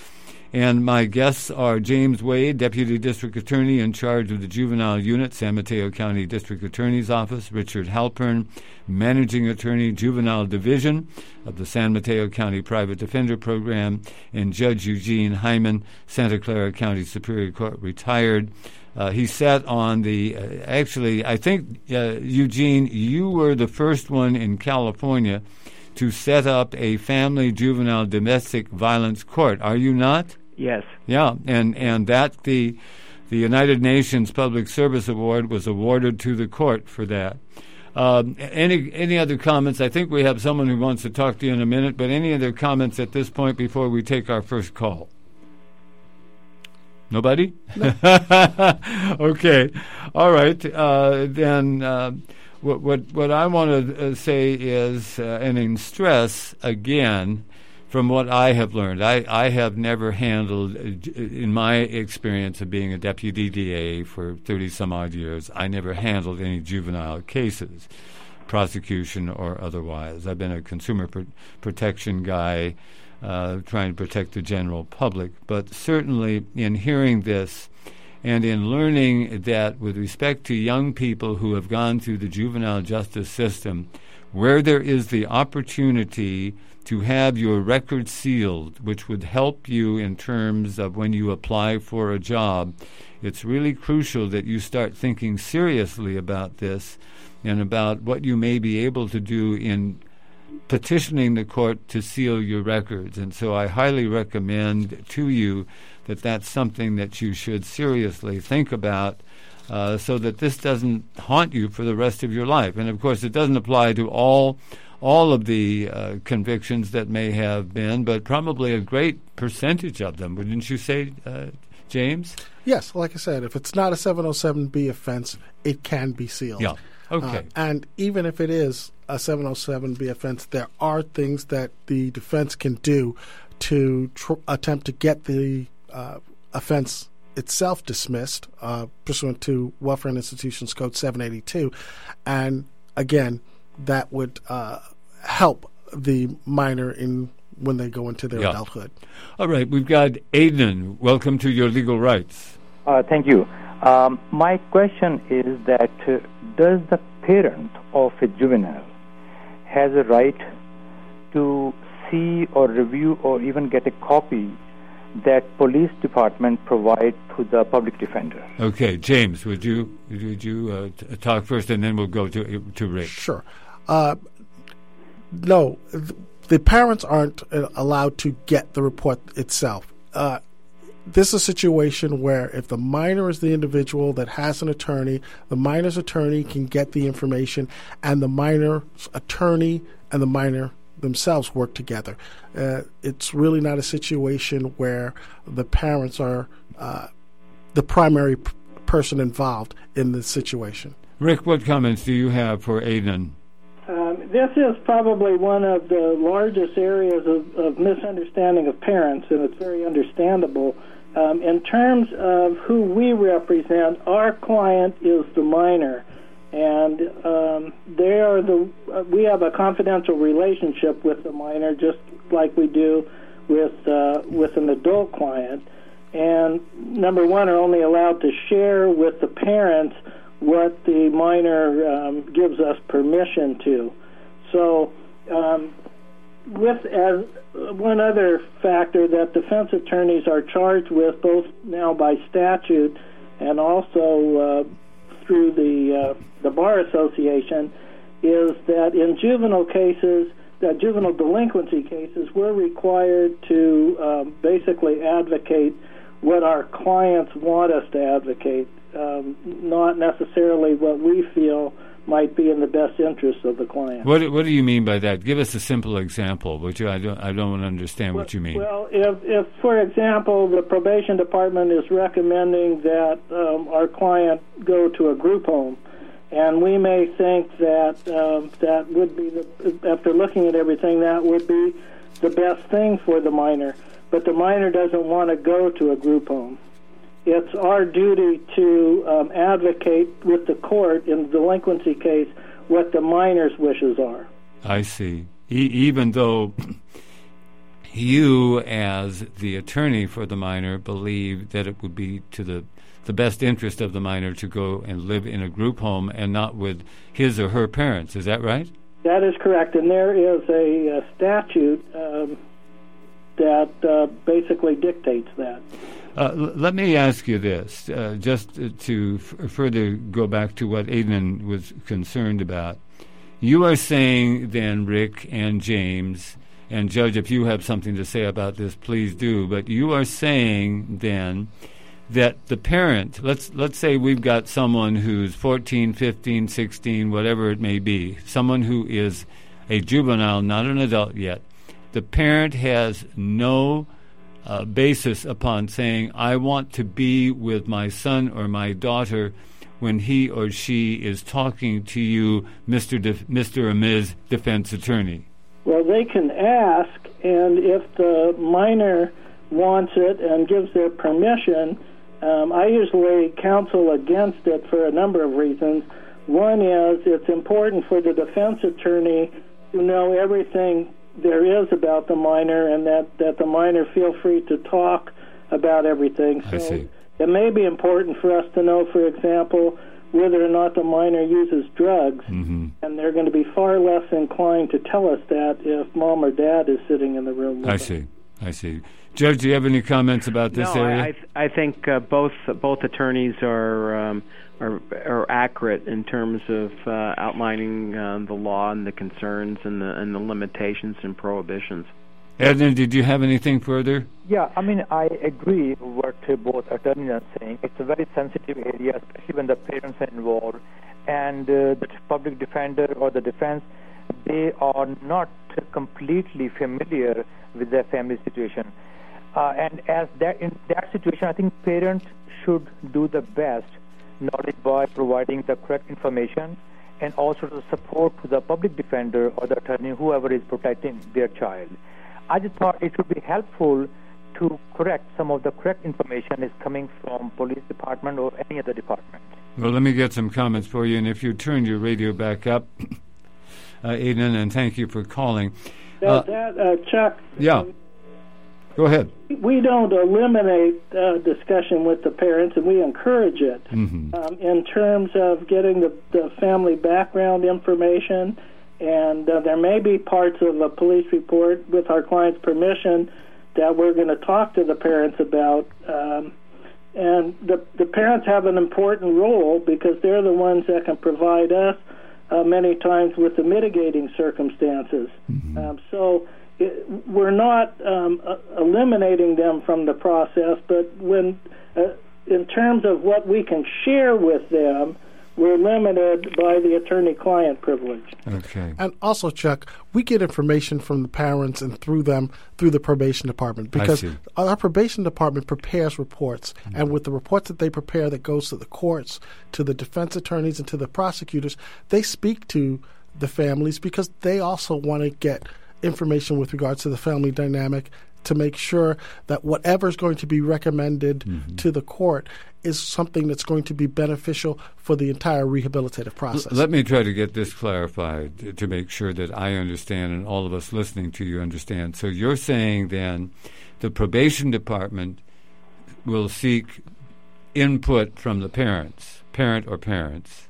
And my guests are James Wade, Deputy District Attorney in charge of the Juvenile Unit, San Mateo County District Attorney's Office, Richard Halpern, Managing Attorney, Juvenile Division of the San Mateo County Private Defender Program, and Judge Eugene Hyman, Santa Clara County Superior Court, retired. Uh, he sat on the, uh, actually, I think, uh, Eugene, you were the first one in California to set up a family juvenile domestic violence court. Are you not? Yes. Yeah, and, and that the the United Nations Public Service Award was awarded to the court for that. Um, any any other comments? I think we have someone who wants to talk to you in a minute, but any other comments at this point before we take our first call? Nobody? No. Okay. All right. Uh, then uh, what, what, what I want to uh, say is, uh, and in stress, again, from what I have learned, I, I have never handled, in my experience of being a deputy D A for thirty-some-odd years, I never handled any juvenile cases, prosecution or otherwise. I've been a consumer pr- protection guy, uh, trying to protect the general public. But certainly in hearing this and in learning that with respect to young people who have gone through the juvenile justice system, where there is the opportunity to have your record sealed, which would help you in terms of when you apply for a job, it's really crucial that you start thinking seriously about this and about what you may be able to do in petitioning the court to seal your records. And so I highly recommend to you that that's something that you should seriously think about, uh, so that this doesn't haunt you for the rest of your life. And, of course, it doesn't apply to all all of the uh, convictions that may have been, but probably a great percentage of them. Wouldn't you say, uh, James? Yes. Like I said, if it's not a seven oh seven B offense, it can be sealed. Yeah. Okay. Uh, and even if it is a seven oh seven B offense, there are things that the defense can do to tr- attempt to get the uh, offense itself dismissed, uh, pursuant to Welfare and Institutions Code seven eighty-two. And again, that would uh, help the minor in when they go into their yeah. adulthood. All right. We've got Aidan. Welcome to Your Legal Rights. Uh, thank you. Um, my question is that uh, does the parent of a juvenile has a right to see or review or even get a copy that police department provide to the public defender? Okay, James, would you would you uh, t- talk first, and then we'll go to to Rick. Sure. Uh, no, th- the parents aren't uh, allowed to get the report itself. Uh, this is a situation where if the minor is the individual that has an attorney, the minor's attorney can get the information, and the minor's attorney and the minor themselves work together. Uh, it's really not a situation where the parents are uh, the primary p- person involved in the situation. Rick, what comments do you have for Aidan? Um, this is probably one of the largest areas of, of misunderstanding of parents, and it's very understandable. Um, in terms of who we represent, our client is the minor, and um, they are the. Uh, we have a confidential relationship with the minor, just like we do with uh, with an adult client. And number one, are only allowed to share with the parents what the minor um, gives us permission to. So, um, with as one other factor that defense attorneys are charged with, both now by statute and also uh, through the uh, the Bar Association, is that in juvenile cases, that juvenile delinquency cases, we're required to um, basically advocate what our clients want us to advocate, um, not necessarily what we feel might be in the best interest of the client. What What do you mean by that? Give us a simple example, which I don't I don't understand well, what you mean. Well, if, if, for example, the probation department is recommending that um, our client go to a group home, and we may think that um, that would be, the, after looking at everything, that would be the best thing for the minor, but the minor doesn't want to go to a group home. It's our duty to um, advocate with the court in the delinquency case what the minor's wishes are. I see. E- even though you, as the attorney for the minor, believe that it would be to the the best interest of the minor to go and live in a group home and not with his or her parents. Is that right? That is correct, and there is a, a statute um, that uh, basically dictates that. Uh, l- let me ask you this, uh, just to f- further go back to what Adnan was concerned about. You are saying then, Rick and James, and Judge, if you have something to say about this, please do, but you are saying then that the parent, let's let's say we've got someone who's fourteen, fifteen, sixteen, whatever it may be, someone who is a juvenile, not an adult yet. The parent has no uh, basis upon saying, I want to be with my son or my daughter when he or she is talking to you, Mister Def- Mister or Miz Defense Attorney. Well, they can ask, and if the minor wants it and gives their permission, Um, I usually counsel against it for a number of reasons. One is it's important for the defense attorney to know everything there is about the minor, and that, that the minor feel free to talk about everything. So I see. It may be important for us to know, for example, whether or not the minor uses drugs, mm-hmm. and they're going to be far less inclined to tell us that if mom or dad is sitting in the room with I them. see. I see. Judge, do you have any comments about this no, area? I, I, I think uh, both both attorneys are um, are, are accurate in terms of uh, outlining uh, the law and the concerns and the and the limitations and prohibitions. Edna, did you have anything further? Yeah, I mean, I agree with what uh, both attorneys are saying. It's a very sensitive area, especially when the parents are involved, and uh, the public defender or the defense, they are not completely familiar with their family situation. Uh, and as that in that situation, I think parents should do the best, not only by providing the correct information, and also the support to the public defender or the attorney, whoever is protecting their child. I just thought it would be helpful to correct some of the correct information is coming from police department or any other department. Well, let me get some comments for you, and if you turn your radio back up, uh, Aiden, and thank you for calling. That, Uh, that uh, Chuck. yeah. um, Go ahead. We don't eliminate uh, discussion with the parents, and we encourage it Mm-hmm. um, in terms of getting the, the family background information. And uh, there may be parts of a police report, with our client's permission, that we're going to talk to the parents about. Um, and the, the parents have an important role because they're the ones that can provide us uh, many times with the mitigating circumstances. Mm-hmm. Um, so it, we're not um, uh, eliminating them from the process, but when, uh, in terms of what we can share with them, we're limited by the attorney-client privilege. Okay. And also, Chuck, we get information from the parents and through them through the probation department, because see. our probation department prepares reports, mm-hmm. and with the reports that they prepare that goes to the courts, to the defense attorneys, and to the prosecutors, they speak to the families because they also want to get information with regards to the family dynamic to make sure that whatever is going to be recommended mm-hmm. to the court is something that's going to be beneficial for the entire rehabilitative process. L- let me try to get this clarified to, to make sure that I understand and all of us listening to you understand. So you're saying then the probation department will seek input from the parents, parent or parents,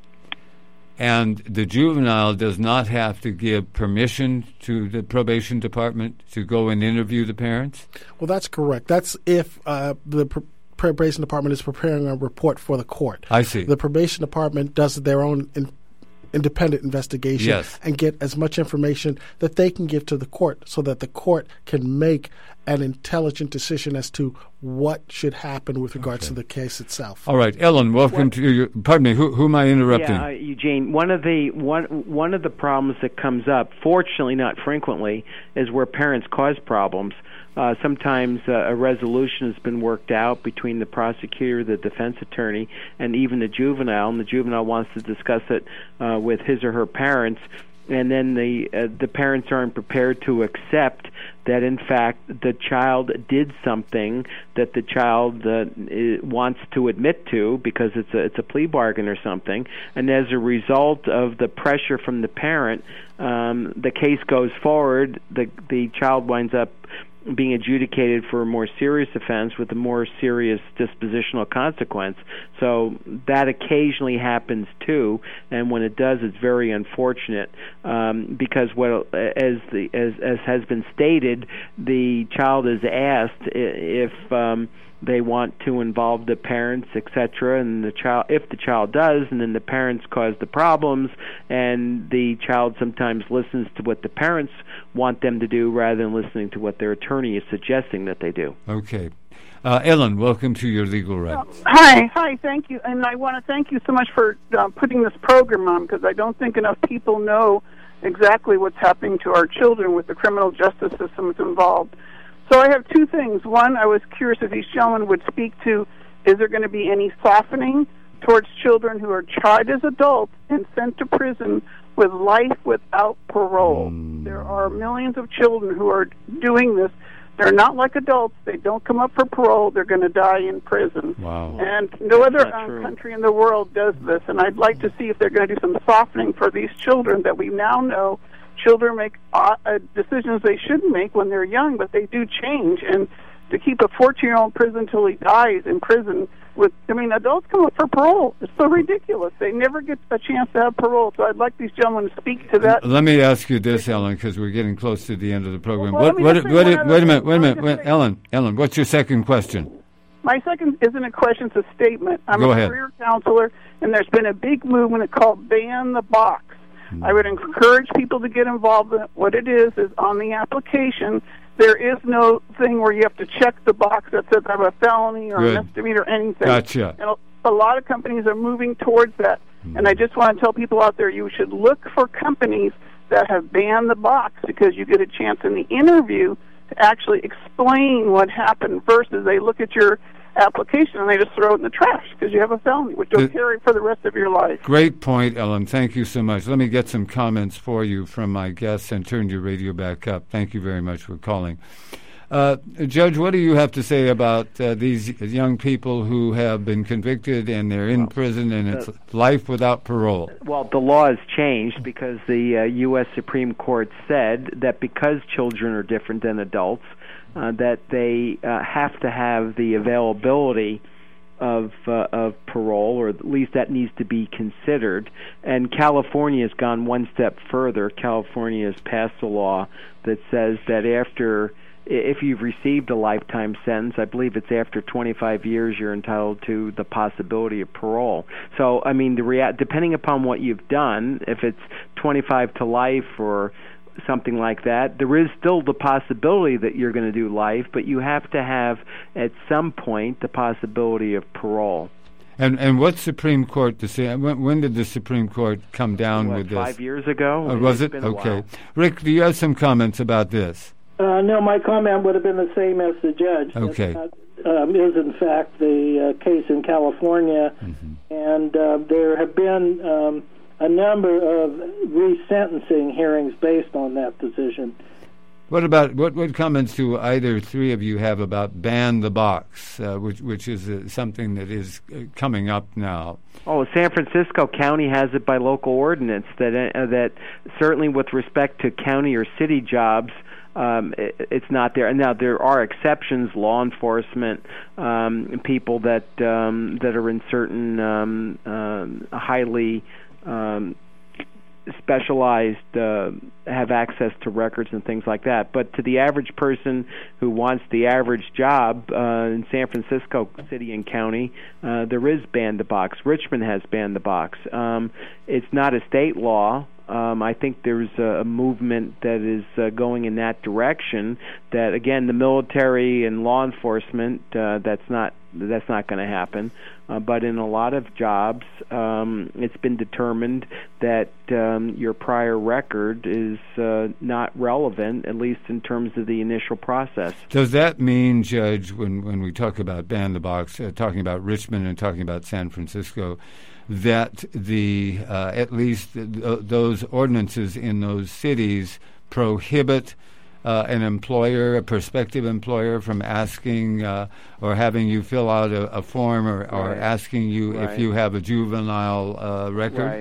and the juvenile does not have to give permission to the probation department to go and interview the parents? Well, that's correct. That's if uh, the pr- probation department is preparing a report for the court. I see. The probation department does their own in- independent investigation yes. and get as much information that they can give to the court so that the court can make an intelligent decision as to what should happen with regards okay. to the case itself. All right, Ellen, welcome what? to your. Pardon me, who, who am I interrupting? Yeah, uh, Eugene. One of the one one of the problems that comes up, fortunately not frequently, is where parents cause problems. Uh, sometimes uh, a resolution has been worked out between the prosecutor, the defense attorney, and even the juvenile, and the juvenile wants to discuss it uh, with his or her parents, and then the uh, the parents aren't prepared to accept that, in fact, the child did something that the child uh, wants to admit to because it's a, it's a plea bargain or something, and as a result of the pressure from the parent, um, the case goes forward, the the child winds up being adjudicated for a more serious offense with a more serious dispositional consequence. So that occasionally happens too, and when it does, it's very unfortunate um, because what, as the as as has been stated, the child is asked if um, they want to involve the parents, et cetera, and the child, if the child does, and then the parents cause the problems, and the child sometimes listens to what the parents want them to do rather than listening to what their attorney is suggesting that they do. Okay. Uh, Ellen, welcome to Your Legal Rights. Uh, hi, hi, thank you. And I want to thank you so much for uh, putting this program on, because I don't think enough people know exactly what's happening to our children with the criminal justice systems involved. So I have two things. One, I was curious if these gentlemen would speak to, is there going to be any softening towards children who are tried as adults and sent to prison with life without parole? Mm. There are millions of children who are doing this. They're not like adults. They don't come up for parole. They're going to die in prison. Wow. And no other um, country in the world does this. And I'd like to see if they're going to do some softening for these children that we now know children make uh, uh, decisions they shouldn't make when they're young, but they do change. And to keep a fourteen-year-old in prison until he dies in prison with, I mean, adults come up for parole. It's so ridiculous. They never get a chance to have parole. So I'd like these gentlemen to speak to that. Let me ask you this, Ellen, because we're getting close to the end of the program. Well, what, what, what, what, wait, wait a minute, wait a minute, wait, Ellen, Ellen, what's your second question? My second isn't a question, it's a statement. I'm Go a ahead. career counselor, and there's been a big movement called Ban the Box. Hmm. I would encourage people to get involved in it. What it is is on the application, there is no thing where you have to check the box that says I have a felony or Good. a misdemeanor or anything. Gotcha. And a, a lot of companies are moving towards that. Hmm. And I just want to tell people out there, you should look for companies that have banned the box, because you get a chance in the interview to actually explain what happened versus they look at your application and they just throw it in the trash because you have a felony, which you'll carry for the rest of your life. Great point, Ellen. Thank you so much. Let me get some comments for you from my guests and turn your radio back up. Thank you very much for calling. Uh, Judge, what do you have to say about uh, these young people who have been convicted and they're in well, prison and it's uh, life without parole? Well, the law has changed because the uh, U S Supreme Court said that because children are different than adults, uh, that they uh, have to have the availability of uh, of parole, or at least that needs to be considered. And California has gone one step further. California has passed a law that says that after if you've received a lifetime sentence, I believe it's after twenty-five years, you're entitled to the possibility of parole. So, I mean, the rea- depending upon what you've done, if it's twenty-five to life or something like that, there is still the possibility that you're going to do life, but you have to have, at some point, the possibility of parole. And and what Supreme Court decision? When, when did the Supreme Court come down what, with this? Five years ago. Uh, was it's it? been a Okay. while. Rick, do you have some comments about this? Uh, no, my comment would have been the same as the judge. Okay. That, uh, um, is, in fact, the uh, case in California, mm-hmm. and uh, there have been um, a number of resentencing hearings based on that decision. What about what? What comments do either three of you have about ban the box, uh, which which is uh, something that is uh, coming up now? Oh, San Francisco County has it by local ordinance. That uh, that certainly with respect to county or city jobs, Um, it, it's not there. And now there are exceptions, law enforcement, um, people that um, that are in certain um, um, highly um, specialized, uh, have access to records and things like that. But to the average person who wants the average job uh, in San Francisco City and County, uh, there is ban the box. Richmond has ban the box. Um, it's not a state law. Um, I think there's a, a movement that is uh, going in that direction. That again, the military and law enforcement, uh, that's not that's not going to happen. Uh, but in a lot of jobs, um, it's been determined that um, your prior record is uh, not relevant, at least in terms of the initial process. Does that mean, Judge, when when we talk about ban the box, uh, talking about Richmond and talking about San Francisco, that the uh, at least th- those ordinances in those cities prohibit uh, an employer, a prospective employer, from asking uh, or having you fill out a, a form or, or right. asking you right. if you have a juvenile uh, record? Right.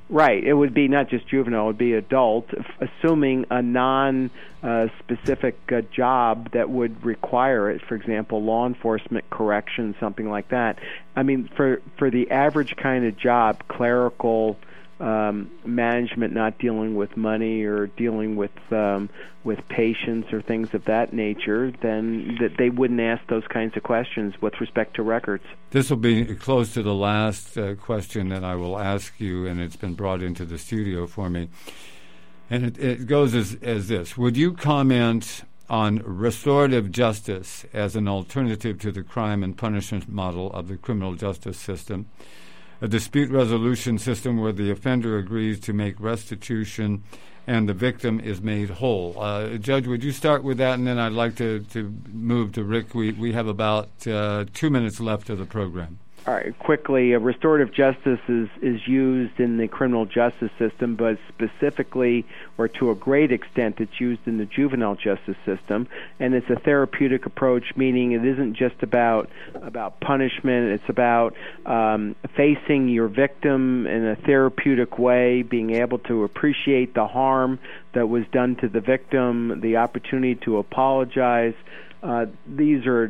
Right. It would be not just juvenile, it would be adult, f- assuming a non-specific uh, uh, job that would require it, for example, law enforcement, correction, something like that. I mean, for, for the average kind of job, clerical um, management, not dealing with money or dealing with um, with patients or things of that nature, then that they wouldn't ask those kinds of questions with respect to records. This will be close to the last uh, question that I will ask you, and it's been brought into the studio for me. And it, it goes as, as this. Would you comment on restorative justice as an alternative to the crime and punishment model of the criminal justice system? A dispute resolution system where the offender agrees to make restitution and the victim is made whole. Uh, Judge, would you start with that, and then I'd like to, to move to Rick. We, we have about uh, two minutes left of the program. All right, quickly, uh, restorative justice is, is used in the criminal justice system, but specifically, or to a great extent, it's used in the juvenile justice system, and it's a therapeutic approach, meaning it isn't just about about punishment, it's about um, facing your victim in a therapeutic way, being able to appreciate the harm that was done to the victim, the opportunity to apologize. Uh, these are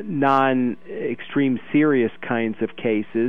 non-extreme serious kinds of cases,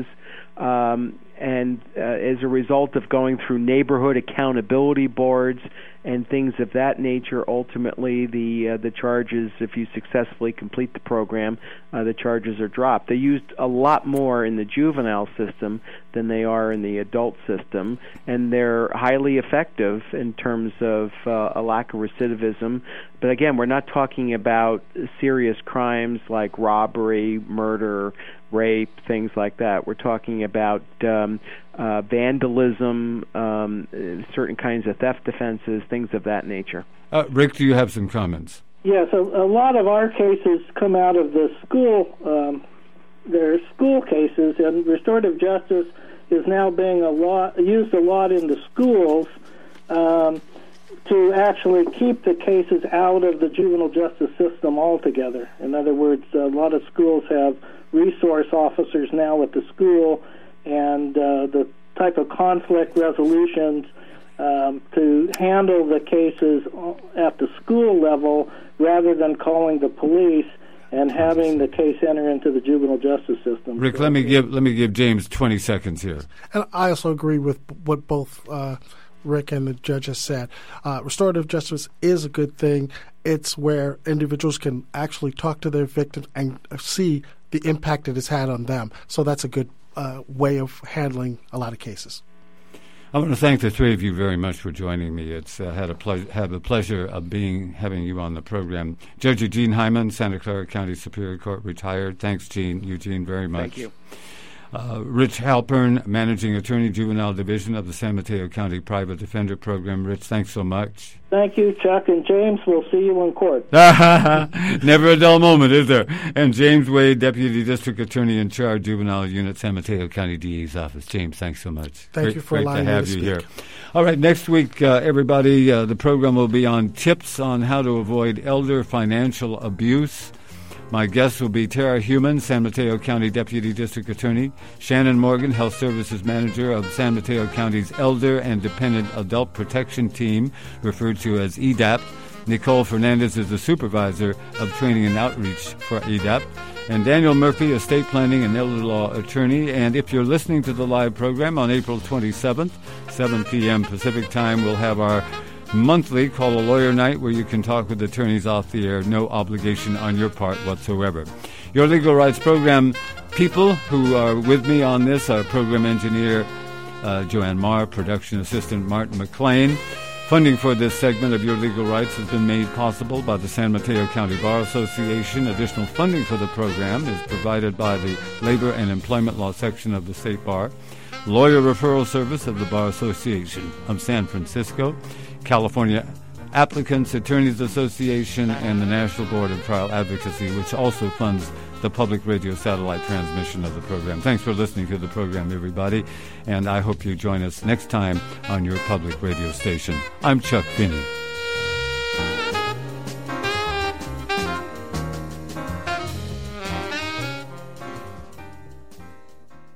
um, and uh, as a result of going through neighborhood accountability boards and things of that nature, ultimately the uh, the charges, if you successfully complete the program, uh, the charges are dropped. They're used a lot more in the juvenile system than they are in the adult system, and they're highly effective in terms of uh, a lack of recidivism. But again, we're not talking about serious crimes like robbery, murder, rape, things like that. We're talking about um, uh, vandalism, um, certain kinds of theft offenses, things of that nature. Uh, Rick, do you have some comments? Yes, a, a lot of our cases come out of the school. Um, they're school cases, and restorative justice is now being a lot used a lot in the schools um, to actually keep the cases out of the juvenile justice system altogether. In other words, a lot of schools have resource officers now at the school, and uh, the type of conflict resolutions um, to handle the cases at the school level rather than calling the police and having the case enter into the juvenile justice system. Rick, let me give let me give James twenty seconds here. And I also agree with what both uh, Rick and the judge has said. Uh, restorative justice is a good thing. It's where individuals can actually talk to their victims and see the impact it has had on them. So that's a good uh, way of handling a lot of cases. I want to thank the three of you very much for joining me. It's uh, had a ple- had the pleasure of being having you on the program. Judge Eugene Hyman, Santa Clara County Superior Court, retired. Thanks, Gene. Eugene, very much. Thank you. Uh, Rich Halpern, Managing Attorney, Juvenile Division of the San Mateo County Private Defender Program. Rich, thanks so much. Thank you, Chuck. And James, we'll see you in court. Never a dull moment, is there? And James Wade, Deputy District Attorney in Charge, Juvenile Unit, San Mateo County D A's Office. James, thanks so much. Thank great, you for great allowing to have me to you speak. here. All right, next week, uh, everybody, uh, the program will be on tips on how to avoid elder financial abuse. My guests will be Tara Human, San Mateo County Deputy District Attorney, Shannon Morgan, Health Services Manager of San Mateo County's Elder and Dependent Adult Protection Team, referred to as E D A P. Nicole Fernandez is the Supervisor of Training and Outreach for E D A P. And Daniel Murphy, Estate Planning and Elder Law Attorney. And if you're listening to the live program on April twenty-seventh, seven p.m. Pacific Time, we'll have our monthly Call a Lawyer Night where you can talk with attorneys off the air, no obligation on your part whatsoever. Your Legal Rights Program people who are with me on this are Program Engineer uh, Joanne Marr, Production Assistant Martin McLean. Funding for this segment of Your Legal Rights has been made possible by the San Mateo County Bar Association. Additional funding for the program is provided by the Labor and Employment Law Section of the State Bar, Lawyer Referral Service of the Bar Association of San Francisco, California Applicants Attorneys Association, and the National Board of Trial Advocacy, which also funds the public radio satellite transmission of the program. Thanks for listening to the program, everybody, and I hope you join us next time on your public radio station. I'm Chuck Finney.